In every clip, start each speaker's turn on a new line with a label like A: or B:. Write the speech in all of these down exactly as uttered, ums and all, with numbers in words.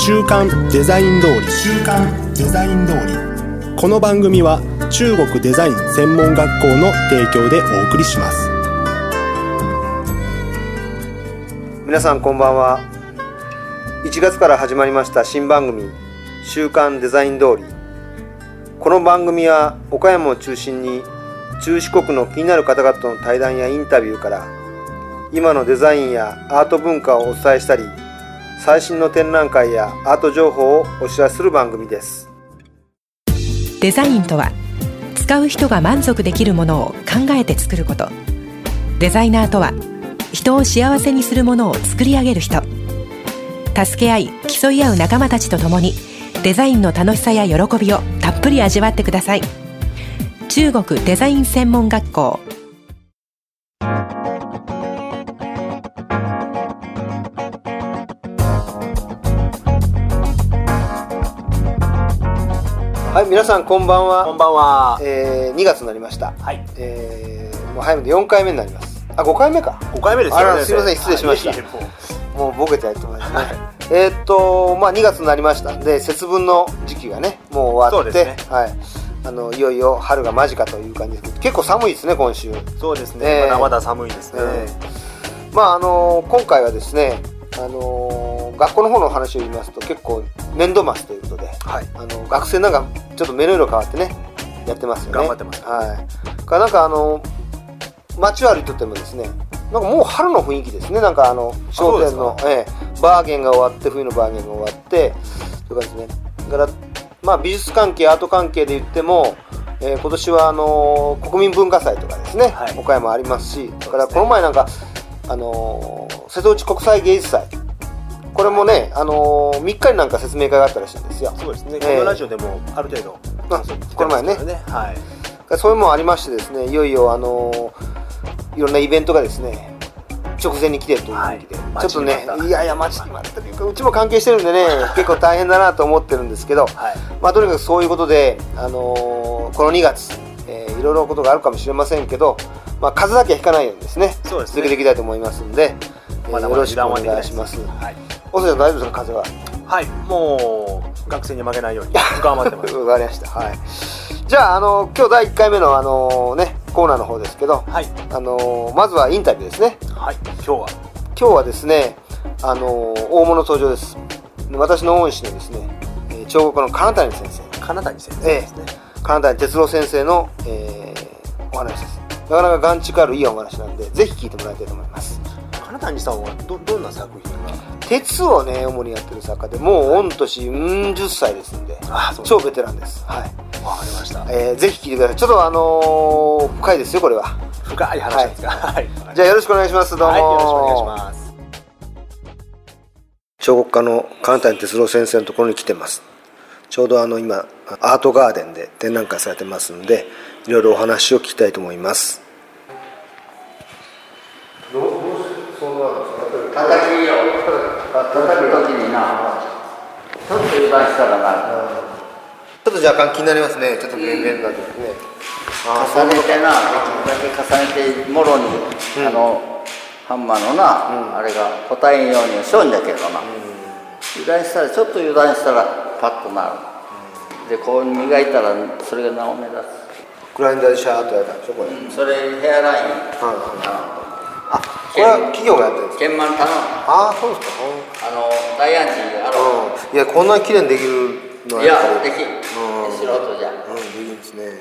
A: 週刊デザイン通り週刊デザイン通り。この番組は中国デザイン専門学校の提供でお送りします。
B: 皆さんこんばんは。いちがつから始まりました新番組週刊デザイン通り。この番組は岡山を中心に中四国の気になる方々との対談やインタビューから今のデザインやアート文化をお伝えしたり、最新の展覧会やアート情報をお知らせする番組です。
C: デザインとは使う人が満足できるものを考えて作ること。デザイナーとは人を幸せにするものを作り上げる人。助け合い競い合う仲間たちと共にデザインの楽しさや喜びをたっぷり味わってください。中国デザイン専門学校。
B: はい、皆さんこんばんは。
D: こんばんは。
B: えー、にがつになりました。
D: はい。
B: えー、もう早めでよんかいめになります。あ、ごかいめか。
D: ごかいめですよね。
B: あら、すみません、失礼しました。
D: はい、
B: もうボケてやってますね。はい、えー、っとまあにがつになりましたんで、節分の時期がねもう終わって、そうですね、はい。あのいよいよ春が間近という感じですけど、結構寒いですね今週。
D: そうですね。えー、まだまだ寒いですね。
B: えー、まああの今回はですね、あの学校の方の話を言いますと結構年度末ということで、はい、あの学生なんかちょっと目の色変わってねやってますよね。
D: 頑張ってます、
B: はい。からなんかあの街を歩いててもですね、なんかもう春の雰囲気ですね。なんかあの商店の、ええ、バーゲンが終わって、冬のバーゲンが終わってというかですね。だからまあ美術関係アート関係で言っても、えー、今年はあの国民文化祭とかですね、はい、岡山ありますし、だからこの前なんかあの瀬戸内国際芸術祭、これもね、あのー、みっかになんか説明会があったらしいんですよ。
D: そうですね、えー、このラジオでもある程度、
B: まあ、この前ね、はい、そういうものありましてですね、いよいよ、あのー、いろんなイベントがですね直前に来てるという雰囲気で、はい、ちょっとね、いやいや待ちに待ったというか、うちも関係してるんでね結構大変だなと思ってるんですけど、はい、まあ、とにかくそういうことで、あのー、このにがつ、えー、いろいろなことがあるかもしれませんけど、まあ、風邪だけはひかないようにですね、そうですね、続けていきたいと思いますので、えー、まだまだよろしくお願いします。はい、おせちゃん大丈夫ですか、風邪は。
D: はい、もう学生に負けないように頑張ってます。
B: わかりました。はい。じゃあ、あの今日だいいっかいめのあのねコーナーの方ですけど、はい、あのまずはインタビューですね。はい。今日は今日はですね、あの大物登場です。私の恩師のですね、彫刻の金谷先生。
D: 金谷先生ですね。ええ、
B: 金谷哲郎先生の、えー、お話です。なかなか眼蓄あるいいお話なんで、ぜひ聞いてもらいたいと思います。
D: 金谷さんは ど, どんな作品が？
B: 鉄をね主にやってる作家で、もう御年うん十歳ですんで、ああ、そうです、超ベテランです。はい。
D: わかりました。
B: えー、ぜひ聞いてください。ちょっとあのー、深いですよこれは。
D: 深い話ですか。はい。
B: じゃあよろしくお願いします。どうも。
D: はい、よろしくお願いします。
B: 彫刻家の金谷哲郎先生のところに来てます。ちょうどあの今アートガーデンで展覧会されてますんで、いろいろお話を聞きたいと思います。どうどうそうなんですか。
E: 叩きを叩くときにな、ちょっと油断したらな、
B: ちょっと若干気になりますね。ちょっと便々なんですね。
E: 重ねてな、だけ重ねてもろに、うん、あのハンマーのな、うん、あれが答えんようにしょんだけどな、うん、油断したらちょっと油断したらパッとなる、うん、でこう磨いたらそれが名を目立つ。
B: グラインダーでシャーッとやったんでしょこれ、
E: うん、それヘアライン、
B: あ、これは企業がやってるんですか。
E: 鍵盤頼む。
B: ああ、そうですか。
E: あの大安寺あろ
B: う、うん、いやこんなに綺麗にできるのは
E: やっぱり。いやでき、うん、素人じゃん。
B: うん、できるんですね。うん、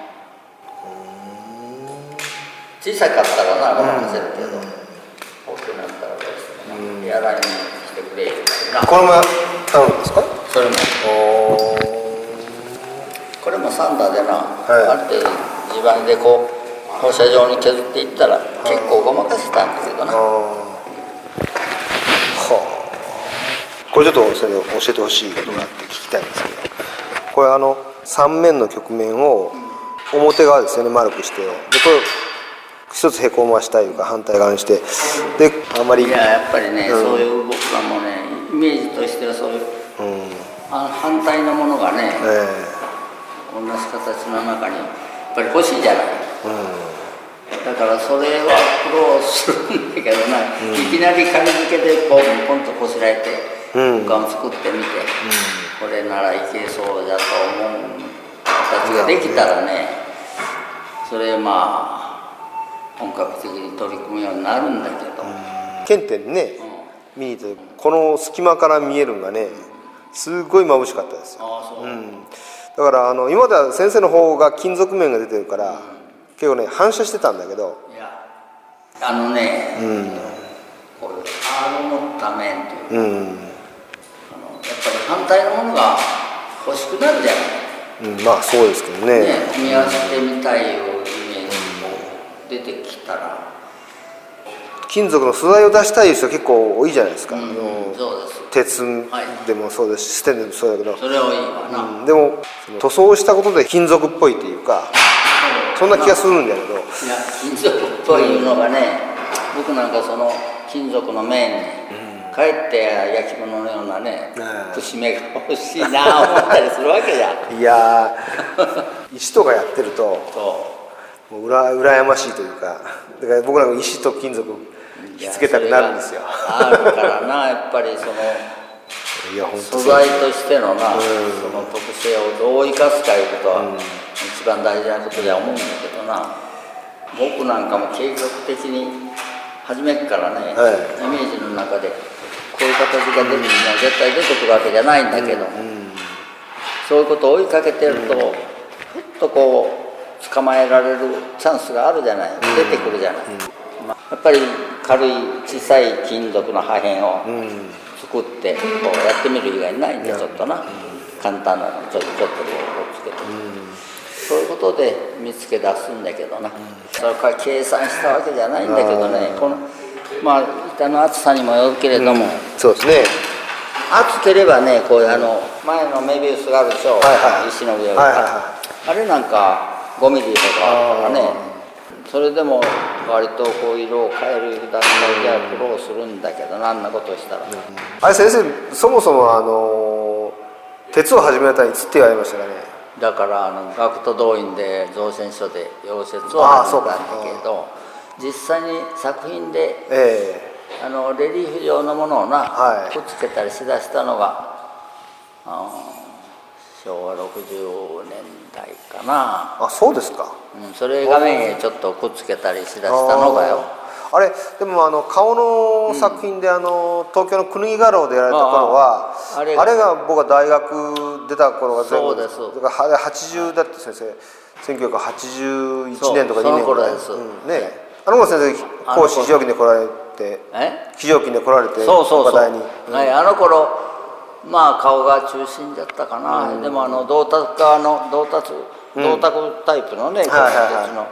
E: 小さかったらな我慢せるけど、うん、大きくなったらどうしてもな、うん、ヘアラインにしてくれるな。
B: これも頼むんですか。
E: それも。おこれもサンダーでな、はい、ある程度地盤でこう放射状に削っていったら結構ごまかせたんだけどな。は
B: あ、これちょっとそれを教えてほしいことがあって聞きたいんですけど、これあのさん面の曲面を表側ですよね丸くして、でこれ一つへこましたいというか反対側にして、であんまり
E: いややっぱりね、うん、そういう僕らもねイメージとしてはそういう、うん、あの反対のものがね、えー、同じ形の中にやっぱり欲しいじゃない。うん、だからそれは苦労するんだけどな、うん、いきなり紙付けでポンポンとこしらえて
B: うん
E: 他も作ってみて、これならいけそうだと思う形ができたらね、それまあ本格的に取り組むようになるんだけど、
B: 原点ね、見に行ってこの隙間から見えるのがねすごい眩しかったですよ。
E: ああそう、
B: うん、だからあの今までは先生の方が金属面が出てるから、うん、結構ね反射してたんだけど、
E: いやあのね、
B: うん、
E: こういうアールを持った面という、
B: うん、
E: あのやっぱり反対のものが欲しくなるじゃない、
B: うん、まあそうですけどね、
E: ね組み合わせてみたいようイメージも出てきたら、
B: 金属の素材を出したい人結構多いじゃないですか、
E: うん、
B: あの
E: そうです、
B: 鉄でもそうですし、ステンでもそうだけど、
E: それはいいわな、
B: うん、でも塗装したことで金属っぽいっていうか、そんな気がするんだけど、いや
E: 金属っぽいのがね、うん、僕なんかその金属の面に、うん、かえって焼き物のようなね、うん、節目が欲しいな思ったりするわけじゃん。
B: いや石とかやってるともううら羨ましいというか、だから僕らも石と金属ひっつけたくなるんですよ。
E: あるからな、やっぱりその
B: いや本当
E: 素材としてのな、うん、その特性をどう生かすかいうことは、うん、一番大事なことでは思うんだけどな。僕なんかも計画的に初めからね、はい、イメージの中でこういう形が出て、うん、絶対出てくるわけじゃないんだけど、うん、そういうことを追いかけてると、うん、ふっとこう捕まえられるチャンスがあるじゃない、うん、出てくるじゃない、うん、まあ、やっぱり軽い小さい金属の破片を作ってこうやってみる以外にないんで、ちょっとな、うん、簡単なのちょっとちょっとこうつけて、うん、そういうことで見つけ出すんだけどな、うん、それから計算したわけじゃないんだけどね、このまあ板の厚さにもよるけれども、うん、
B: そうですね、
E: 厚ければね、こういうあの前のメビウスがあるでしょ、はいはい、石の上が、はいはいはい、あれなんかごミリとかあるからね、それでも割とこう色を変える段階では苦労するんだけど、何なことをしたら、うん、
B: あれ先生、そもそもあの鉄を始めたらいつって言われましたかね。
E: だからあの学徒動員で造船所で溶接を始めたんだけど、実際に作品で、えー、あのレリーフ状のものをな、はい、くっつけたりしだしたのがあ昭和ろくじゅうねんだいかな。
B: あ、そうですか、
E: うん、それ画面へちょっとくっつけたりしだしたのがよ。
B: あれでもあの顔の作品で、うん、あの東京のくぬぎ画廊でやられた頃は あ, あ, あ, れあれが僕が大学出た頃が全部
E: そうです。
B: だからはちじゅうだって先生せんきゅうひゃくはちじゅういちねんとかにねんぐらい、うん、ね、あの頃先生講師非常勤で来られて非常勤で来られて
E: そうそうそう、
B: 岡大に、
E: うん、はい、あの頃まあ顔が中心だったかな、うん、でもあの銅鐸側の銅鐸銅鐸タイプのね、鉄の、はいはいはい、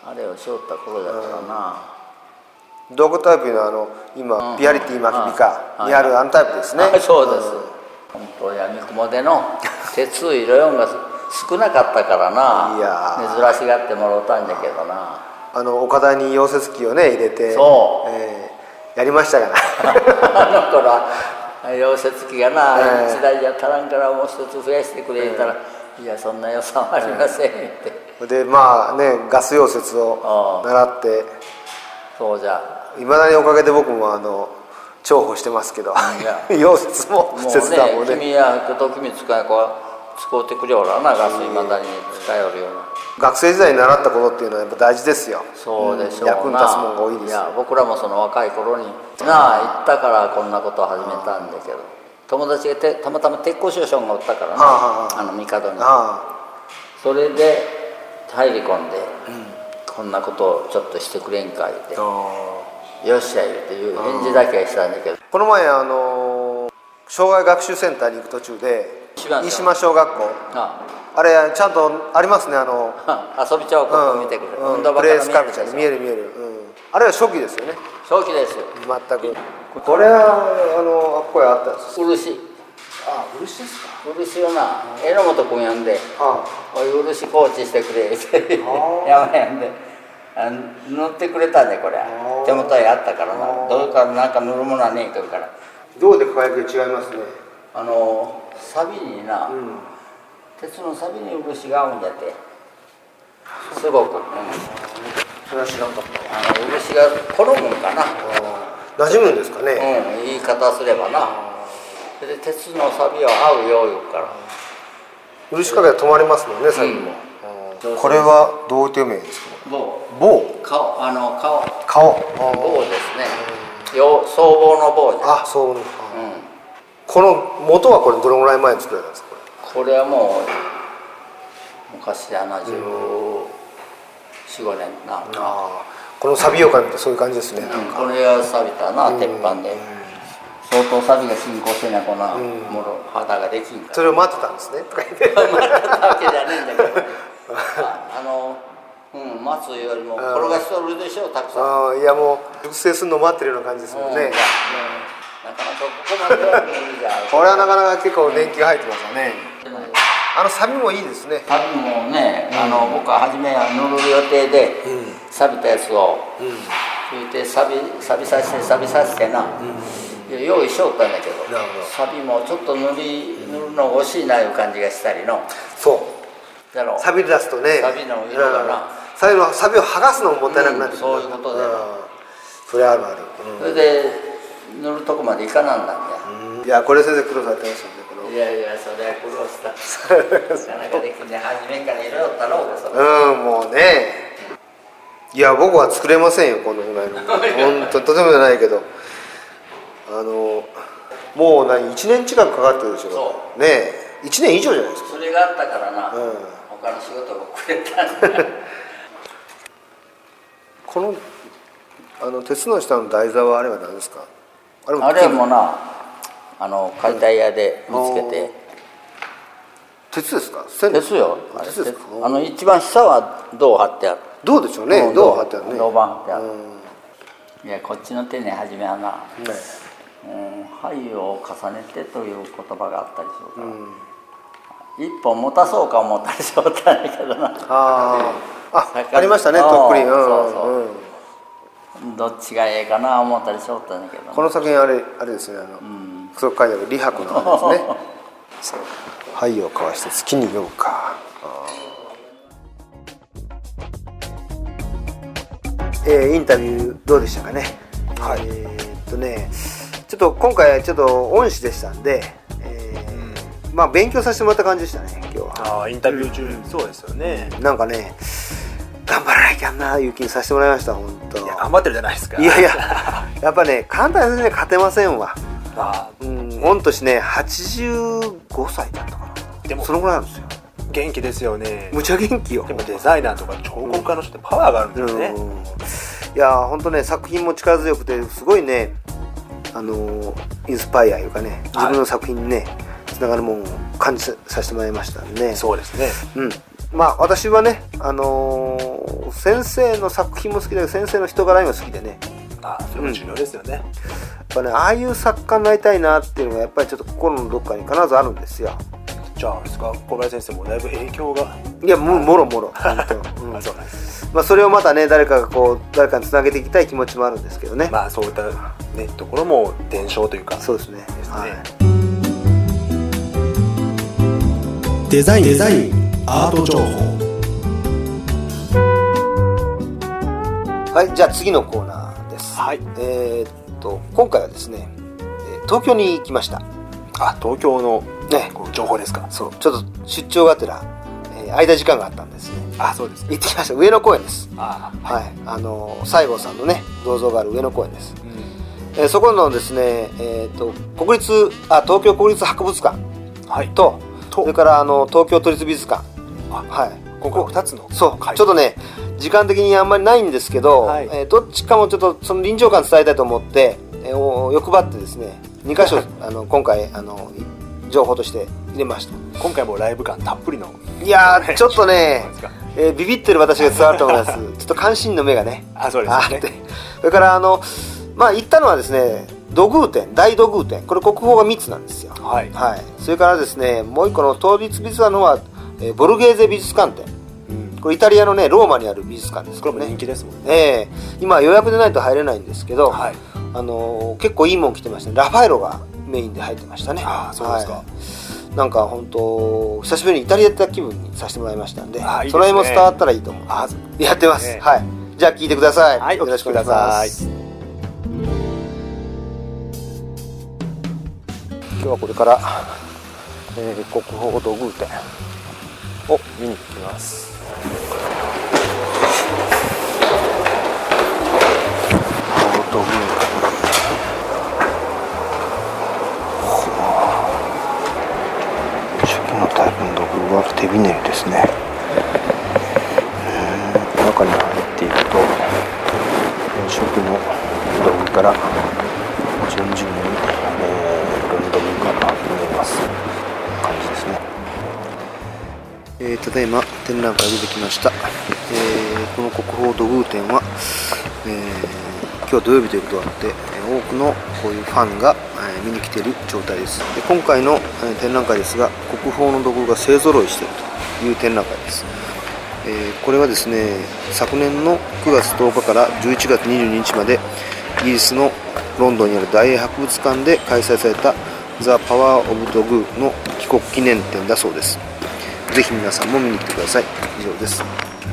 E: あれをしよった頃だったかな、
B: うん、銅鐸タイプのあの今、うん、ビアリティマキビカにあるあのタイプですね、
E: はい、そうです、うん、本当やみくもでの鉄色よんが少なかったからな、いや珍しがってもらったんだけどな、
B: あの岡田に溶接機をね入れて
E: そう、
B: えー、やりましたがな
E: あの頃は溶接機がな、えー、いちだいじゃ足らんからもう一つ増やしてくれたら、えー、いやそんな予算はありませんって、
B: えー、でまあねガス溶接を習って
E: そうじゃ
B: いまだにおかげで僕もあの重宝してますけど溶接も切断もね、
E: 君や時光使いこう使うてくれよらな、ガスいまだに使いよるような。
B: 学生時代に習ったことっていうのはやっぱ大事ですよ。
E: そうでしょうな、
B: 役に立つものが多いですよ。
E: いや僕らもその若い頃になあ行ったからこんなことを始めたんだけど、友達がてたまたま鉄工所所がおったからな、ああの帝に、それで入り込んで、うん、こんなことをちょっとしてくれんかいってよっしゃ言うていう返事だけはしたんだけど、
B: この前あの障害学習センターに行く途中で飯島小学校 あ, あれちゃんとありますね、あの
E: 遊び彫刻を見てくれる、
B: うんうん、プレイスカルチャーで見える見える、うん、あれは初期ですよね。
E: 初期です
B: 全く。これはあのあっこへあったんです。
E: 漆。
B: あ、漆ですか。
E: 漆をな榎本君呼んで「おい漆コーチしてくれ」って山呼んで塗ってくれたんで、これ手元へあったからな、どうかなんか塗るものはねえとから。
B: どうで輝きが違いますね。
E: あの錆にな、うん、鉄の錆に漆が合うんだってすごく、うん、
B: それは知らんかった。
E: あの漆が好むんかな、
B: 馴染むんですかね、
E: うん、言い方すればな。 それで鉄の錆は合うよ言うから
B: 漆かけて止まりますもんね最後も、うん、これはどういう名ですか？
E: 棒
B: 棒
E: 顔あの顔
B: 顔
E: 棒ですね、よ僧帽の棒じゃん。
B: あそう、うん、
E: うん、
B: この元はこれどのぐらい前に作られたんですか？
E: これこれはもう昔でなじゅうよん、ごねんな、
B: あこの錆びようかってそういう感じですね、
E: うん、これが錆びたな、うん、鉄板で、うん、相当錆びが進行してないこんな、うん、もの肌ができんから
B: それを待ってたんですねとか言って
E: 待ってたわけじゃねえんだけどあ, あのうん待つよりも転がしとるでしょたくさん。
B: あいやもう熟成するの待ってるような感じですもんね、うんうん、な
E: かなかここまでは無理じゃん
B: これはなかなか結構年季が入ってますよね、うん、あの錆びもいいですね。
E: 錆びもね、うん、あの僕は初めは塗る予定で、うん、錆びたやつを、うん、それで錆び錆びさせて錆びさせてな、うん、用意しよったんだけど錆びもちょっと塗り塗るの惜しいないう感じがしたりの。
B: そうだろう錆び出すとね
E: 錆びの色がな、うん
B: 錆びの錆びを剥がすのももったいなくなってくる、
E: うん、そういうことだよ、うん、
B: それあるある、うん、
E: それで塗るとこまでいかなんだんだよ、
B: うん、いやこれ先生苦労されてますよねこの
E: いやいやそれは苦労したなかなかできんね初めからいろいろだろうがそれ
B: うんもうねいや僕は作れませんよこのぐらいの本当とてもじゃないけどあのもう何いちねん近くかかってるでしょそうねえいちねん以上じゃないですか。
E: それがあったからな、うん、他の仕事がくれたんだ
B: このあの鉄の下の台座はあれは何ですか？
E: あれも, あれもなあの解体屋で見つけて、うん、
B: 鉄ですか？
E: 鉄よあれ
B: 鉄ですか？
E: あの一番下は銅貼ってある。
B: 銅でしょうね、うん、銅貼ってあるね
E: 銅板貼ってある、うん、いやこっちの手ね初めはな、ねうん、灰を重ねてという言葉があったりするから、うん、一本持たそうか思ったりしよったんだけどな
B: ああありましたねとっくり、うん、そうそう、
E: うん、どっちがええかな思ったりしよったんだけど
B: この作品あれあれですねあの、うん、そこ書いてある李白のあれですね灰を交わして月に酔うかえー、インタビューどうでしたかね、はい、えー、っとねちょっと今回ちょっと恩師でしたんで、えーうん、まあ勉強させてもらった感じでしたね今日は。
D: ああインタビュー中、うん、そうですよね。
B: なんかね頑張らなきゃないう気にさせてもらいました本当。
D: いや頑張ってるじゃないですか。
B: いやいややっぱね簡単に勝てませんわ。あうん、御年ねはちじゅうごさいだったかな。でもそのぐらいなんですよ。
D: 元気ですよね。
B: むちゃ元気よ。
D: でもデザイナーとか彫刻家の人ってパワーがあるんですね、うんうん、い
B: や本当ね作品も力強くてすごいねあのインスパイアいうかね自分の作品にねつながるものを感じさせてもらいましたんでね。
D: そうですね、
B: うん、まあ私はね、あのー、先生の作品も好きだけど先生の人柄も好きでね。
D: ああそれも重要ですよね、うん、やっ
B: ぱねああいう作家になりたいなっていうのがやっぱりちょっと心のどっかに必ずあるんですよ。
D: じゃあですか小林先生もだいぶ影響が
B: いやももろもろ本当、うん、あそうなんです。まあそれをまたね誰かがこう誰かにつなげていきたい気持ちもあるんですけどね。
D: まあそういったねところも伝承というか
B: そうですね。
D: ですね、
B: はい、
A: デザインデザインアート情報。
B: はいじゃあ次のコーナーです。
D: はい
B: えー、っと今回はですね東京に行きました。
D: あ東京の
B: ね、
D: 情報ですか。
B: そうちょっと出張がてら、えー、空いた時間があったんですね。
D: あそうです、ね、
B: 行ってきました上野公園です。
D: あ
B: はい、あの西郷さんのね銅像がある上野公園です、うんえー、そこのですね、えー、と国立あ東京国立博物館と、はい、とそれからあの東京都立美術館
D: あ、はい、ここふたつの
B: そうちょっとね時間的にあんまりないんですけど、はいえー、どっちかもちょっとその臨場感伝えたいと思って、えー、欲張ってですねにかしょあの今回あの情報として入れました。
D: 今回もライブ感たっぷりの
B: いやーちょっとね、えー、ビビってる私が伝わると思いますちょっと関心の目がね
D: あそうですね。
B: それからあのまあ行ったのはですね土偶展大土偶展これ国宝がみっつなんですよ。
D: はい、
B: はい、それからですねもう一個の都立美術館のは、えー、ボルゲーゼ美術館展、うん、これイタリアのねローマにある美術館ですけどね。
D: これも人気ですもんね。
B: えー、今予約でないと入れないんですけど、
D: はい、
B: あのー、結構いいもん来てましたね。ラファエロがメインで入ってましたね。
D: あそうですか、はい
B: なんか本当久しぶりにイタリア行った気分にさせてもらいましたんで、
D: あいいですね、
B: その辺も伝わったらいいと思う。
D: あ
B: やってます、
D: ね、
B: はい。じゃあ聞いてください。
D: はい、
B: よろしくお願いします。 日はこれから、えー、国宝土偶展を見に行きます。土偶初期のタイプの土偶は手びねりですね。中に入っていくと初期の土偶から順々に、えー、いろんな土偶が見えます感じですね。えー、ただいま展覧会が出てきました。えー、この国宝土偶展は、えー、今日は土曜日ということがあって多くのこういうファンが、えー、見に来ている状態です。で今回の、えー、展覧会ですが、国宝の土偶が勢ぞろいしているという展覧会です。えー、これはですね、昨年のくがつとおかからじゅういちがつにじゅうににちまでイギリスのロンドンにある大英博物館で開催されたザ・パワー・オブ・土偶の帰国記念展だそうです。ぜひ皆さんも見に来てください。以上です。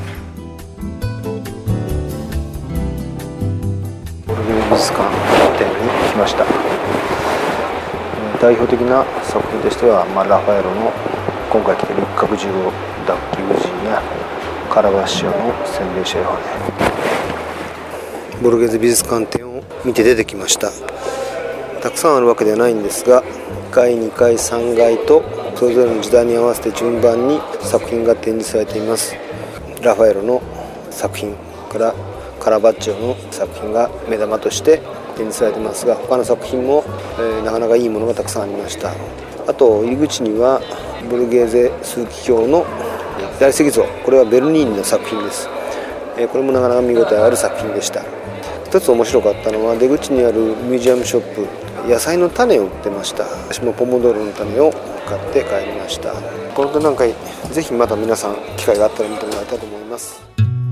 B: ボルゲ美術館展に来ました。代表的な作品としては、まあ、ラファエロの今回来ている一角獣王脱皮夫人やカラバッシオの洗礼者ヨハネ。ボルゲーズ美術館展を見て出てきました。たくさんあるわけではないんですが、いっかいにかいさんがいとそれぞれの時代に合わせて順番に作品が展示されています。ラファエロの作品からカラバッチョの作品が目玉として展示されていますが、他の作品も、えー、なかなかいいものがたくさんありました。あと入り口にはボルゲーゼ枢機卿の大石像、これはベルニーニの作品です。えー、これもなかなか見応えある作品でした。一つ面白かったのは出口にあるミュージアムショップ、野菜の種を売ってました。私もポモドーロの種を買って帰りました。この展覧会ぜひまた皆さん機会があったら見てもらいたいと思います。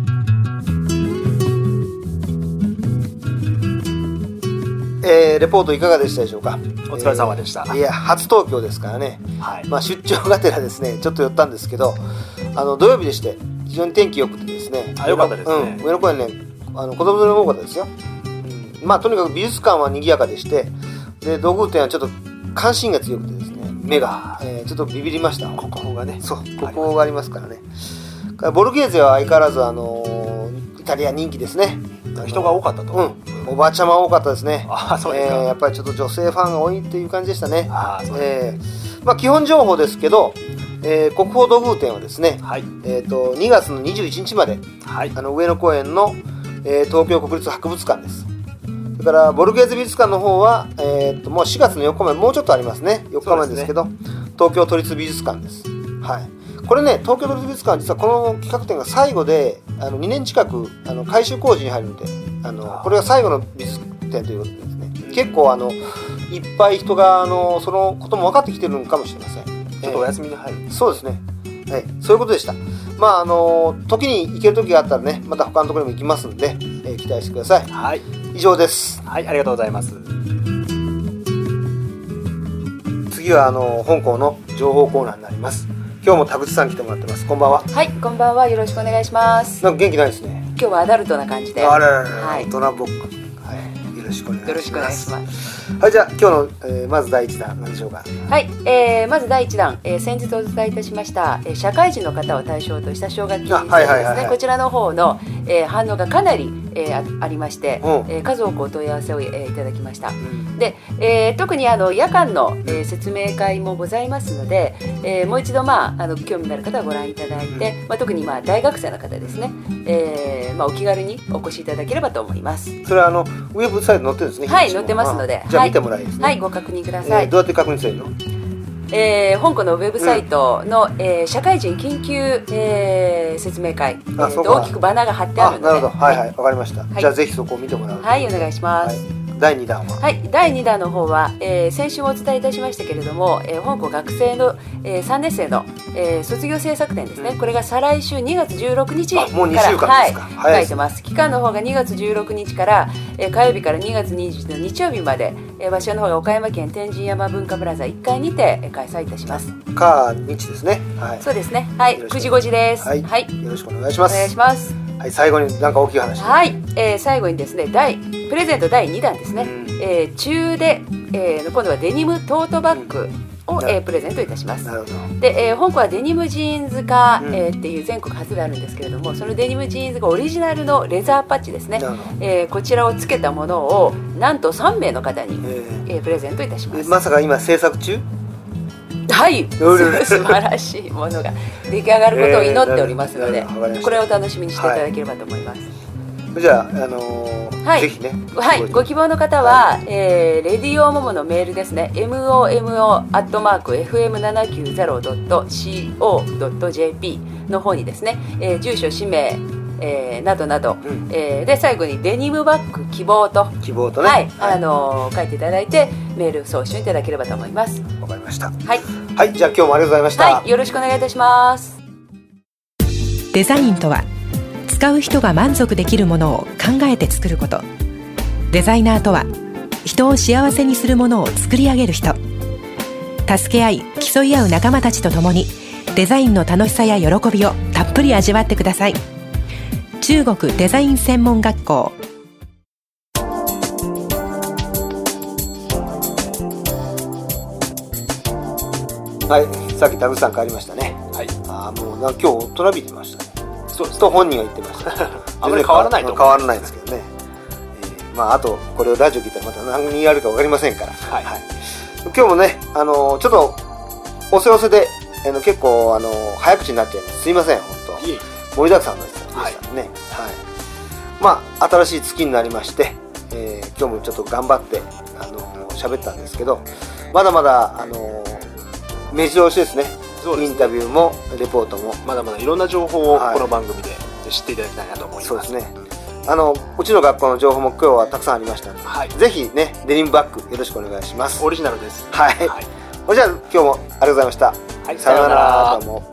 B: えー、レポートいかがでしたでしょうか。
D: お疲れ様でした。
B: えー、いや初東京ですからね、はい、まあ、出張がてらですねちょっと寄ったんですけど、あの土曜日でして非常に天気良くてですね、
D: あ、良かったですね、
B: うん、上野公園ね、あの子供連れも多かったですよ、うん、まあとにかく美術館は賑やかでして、で土偶展はちょっと関心が強くてですね、目が、えー、ちょっとビビりました。
D: 国宝がね、
B: そう国宝がありますからね。ボルゲーゼは相変わらず、あのー、イタリア人気ですね。
D: 人が多かったと、
B: うん、おばあちゃま多かったですね。
D: あ、そうですか。
B: えー、やっぱりちょっと女性ファンが多いっていう感じでしたね。
D: あ、そうです、
B: えーまあ、基本情報ですけど、えー、国宝土偶展はですね、はい、えー、とにがつのにじゅういちにちまで、はい、あの上野公園の、えー、東京国立博物館です。それからボルゲーズ美術館の方は、えー、ともうしがつのよっかまで、もうちょっとありますね、よっかまえですけど、ね、東京都立美術館です。はい、これね、東京都立美術館は実はこの企画展が最後で、あのにねん近くあの改修工事に入るので、あのこれが最後の美術展ということでですね、結構あのいっぱい人があのそのことも分かってきてるのかもしれません。
D: ちょっとお休みに入る、
B: えー、そうですね、はい、そういうことでした。まああの時に行ける時があったらね、また他のところにも行きますんで、えー、期待してください。
D: はい、
B: 以上です。
D: はい、ありがとうございます。
B: 次はあの香港の情報コーナーになります。今日も田口さん来てもらってます。こんばんは。
F: はい、こんばんは。よろしくお願いします。
B: なんか元気ないですね。
F: 今日はアダルトな感じで。
B: あららら、
F: はい、
B: 大人僕、はい、よろしくお願いします。
F: よろしくお願いします。
B: はい、じゃあ今日の、えー、まず第一弾何でしょうか。
F: はい、えー、まず第一弾、えー、先日お伝えいたしました、えー、社会人の方を対象とした奨学金制度ですね。こちらの方の、えー、反応がかなり、えー、あ, ありまして、うん、えー、数多くお問い合わせを、えー、いただきました。うん、で、えー、特にあの夜間の、えー、説明会もございますので、えー、もう一度、まあ、あの興味のある方はご覧いただいて、うん、まあ、特に、まあ、大学生の方ですね、えーまあ、お気軽にお越しいただければと思います。
B: それはあのウェブサイト載ってるんですね。
F: はい、載ってますので、
B: じゃあ見てもらいですね。
F: はい、はい、ご確認ください。
B: えー、どうやって確認するの？
F: えー、香港のウェブサイトの、うん、えー、社会人緊急、えー、説明会、えー、と大きくバナーが貼ってあるので。
B: あ、なるほど、はいはい、わかりました。
F: はい、
B: じゃあぜひそこを見てもらう。
F: はい、お願いします。はい、
B: だいにだんは、
F: はい、だいにだんの方は、えー、先週もお伝えいたしましたけれども、えー、香港学生の、えー、さんねん生の、えー、卒業制作展ですね、うん、これが再来週にがつじゅうろくにちから、
B: もうにしゅうかんですか、
F: はい、書いてます。期間の方がにがつじゅうろくにちから、えー、火曜日からにがつにじゅういちにちの日曜日まで、えー、場所の方が岡山県天神山文化プラザいっかいにて、えー、開催いたします。
B: か日ですね、はい、
F: そうですね、はい、くじごじです。
B: はい、はい、よろしくお願いします。
F: お願いします。
B: はい、最後に何か大きい話。
F: はい、えー、最後にですね、第プレゼントだいにだんですね、うん、えー、中で、えー、今度はデニムトートバッグを、うん、えー、プレゼントいたします。なるほど。で、えー、本校はデニムジーンズ化、うん、えー、っていう全国初であるんですけれども、そのデニムジーンズがオリジナルのレザーパッチですね、えー、こちらをつけたものをなんとさんめいの方に、えーえー、プレゼントいたします。
B: まさか今制作中？
F: はい、素晴らしいものが出来上がることを祈っておりますので、えー、これを楽しみにしていただければと思います。
B: はい、じゃあ、あのーはい、ぜひね、
F: はい、ご希望の方は、はい、えー、レディオモモのメールですね、エムオーエムオー アットマーク エフエムななきゅうゼロ ドット シーオー ドット ジェーピー の方にですね、えー、住所、氏名、えー、などなど、うん、えー、で最後にデニムバッグ希望と
B: 希望とね、
F: はい、あのー、書いていただいてメール送信いただければと思います。
B: わかりました。
F: はい、
B: はい、じゃあ今日もありがとうございました。
F: はい、よろしくお願いいたします。
C: デザインとは使う人が満足できるものを考えて作ること。デザイナーとは人を幸せにするものを作り上げる人。助け合い競い合う仲間たちと共にデザインの楽しさや喜びをたっぷり味わってください。中国デザイン専門学校。
B: はい、さっき田口さん帰りましたね。はい、あもうな今日トラビでましたね。そうですと本人は言ってました。
D: あまり変わらないと思う。
B: 変わらないですけどね。えー、まああとこれをラジオ聞いたらまた何人やるか分かりませんから。はい。はい、今日もね、あのー、ちょっとおせおせで、あの結構あのー、早口になっちゃいます。すいません本当。いい盛りだくさんのでしたね。はい。はい。まあ新しい月になりまして、えー、今日もちょっと頑張ってあのー、喋ったんですけど、まだまだあのー、目白押しですね。そうですね。インタビューもレポートも
D: まだまだいろんな情報をこの番組で知っていただきたいなと思います。
B: そうですね。あのうちの学校の情報も今日はたくさんありましたので、はい、ぜひねデニムバッグよろしくお願いします。
D: オリジナルです。
B: はい。はい、じゃあ今日もありがとうございました。
D: はい、さようなら。どうも。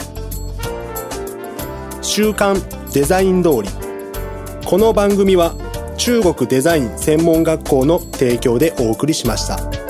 A: 週刊デザイン通り。この番組は中国デザイン専門学校の提供でお送りしました。